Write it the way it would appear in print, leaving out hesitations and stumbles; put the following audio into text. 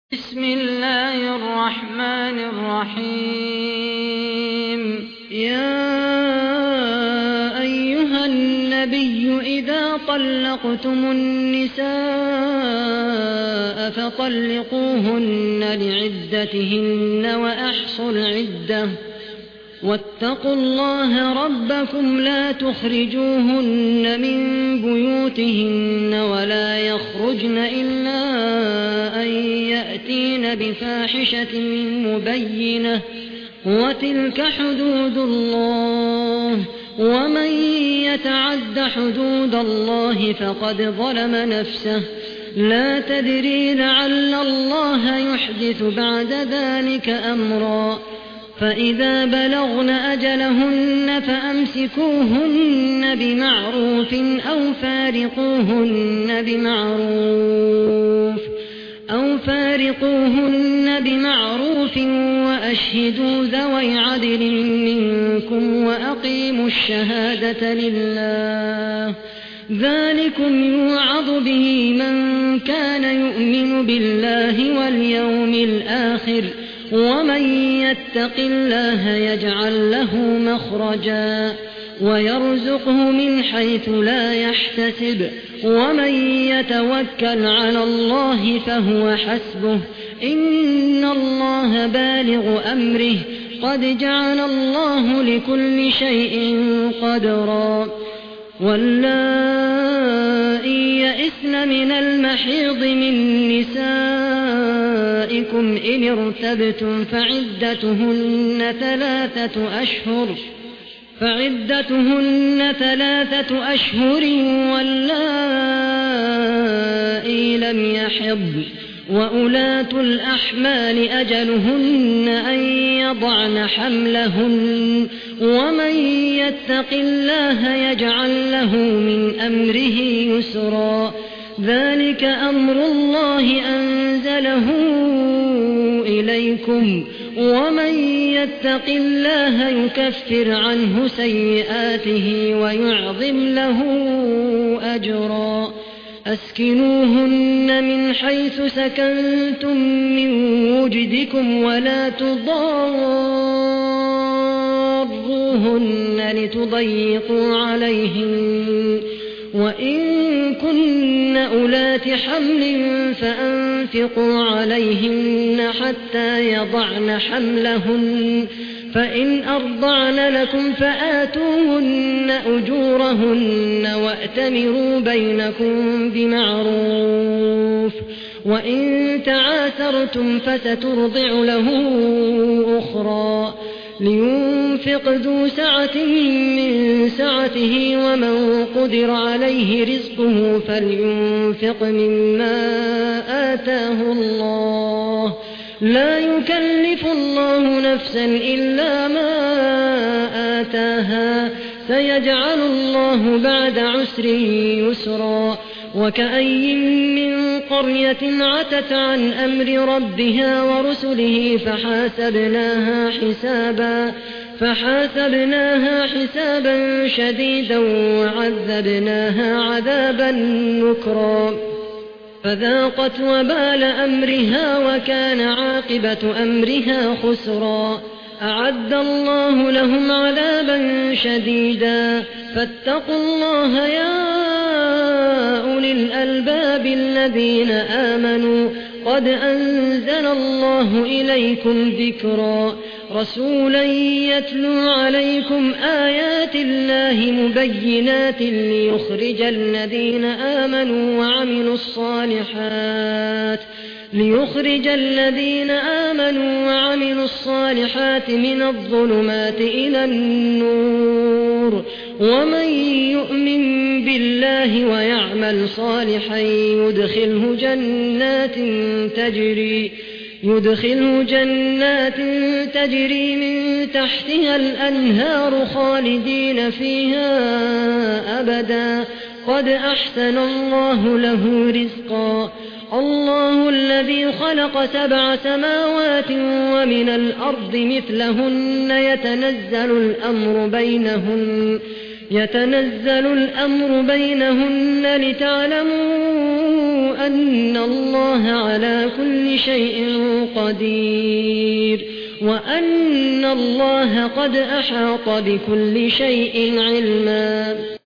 بسم الله الرحمن الرحيم يا أيها النبي إذا طلقتم النساء فطلقوهن لعدتهن وأحصوا العدة واتقوا الله ربكم لا تخرجوهن من بيوتهن ولا يخرجن إلا أن يأتين بفاحشة مبينة وتلك حدود الله ومن يتعد حدود الله فقد ظلم نفسه لا تدري لعل الله يحدث بعد ذلك أمرا فإذا بلغن أجلهن فأمسكوهن بمعروف أو فارقوهن بمعروف وأشهدوا ذوي عدل منكم وأقيموا الشهادة لله ذلكم يوعظ به من كان يؤمن بالله واليوم الآخر ومن يتق الله يجعل له مخرجا ويرزقه من حيث لا يحتسب ومن يتوكل على الله فهو حسبه إن الله بالغ أمره قد جعل الله لكل شيء قدرا واللائي يئسن من المحيض من نسائكم إن ارتبتم فعدتهن 3 أشهر واللائي لم يحضن وأولاة الأحمال أجلهن أن يضعن حملهن ومن يتق الله يجعل له من أمره يسرا ذلك أمر الله أنزله إليكم ومن يتق الله يكفر عنه سيئاته ويعظم له أجرا أسكنوهن من حيث سكنتم من وجدكم ولا تضاروهن لتضيقوا عليهن وإن كن أولات حمل فأنفقوا عليهن حتى يضعن حملهن فإن أرضعن لكم فآتوهن أجورهن وأتمروا بينكم بمعروف وإن تعاثرتم فسترضع له أخرى لينفق ذو سعة من سعته ومن قدر عليه رزقه فلينفق مما آتاه الله لا يكلف الله نفسا إلا ما آتاها سيجعل الله بعد عسر يسرا وكأي من قرية عتت عن أمر ربها ورسله فحاسبناها حسابا شديدا وعذبناها عذابا نكرا فذاقت وبال أمرها وكان عاقبة أمرها خسرا أعد الله لهم عذابا شديدا فاتقوا الله يا أولي الألباب الذين آمنوا قد أنزل الله إليكم ذكرا رسولا يتلو عليكم آيات الله مبينات ليخرج الذين آمنوا وعملوا الصالحات من الظلمات إلى النور ومن يؤمن بالله ويعمل صالحا يدخله جنات تجري من تحتها الأنهار خالدين فيها أبدا قد أحسن الله له رزقا الله الذي خلق 7 سماوات ومن الأرض مثلهن يتنزل الأمر بينهن لتعلموا واعلموا أن الله على كل شيء قدير وأن الله قد أحاط بكل شيء علما.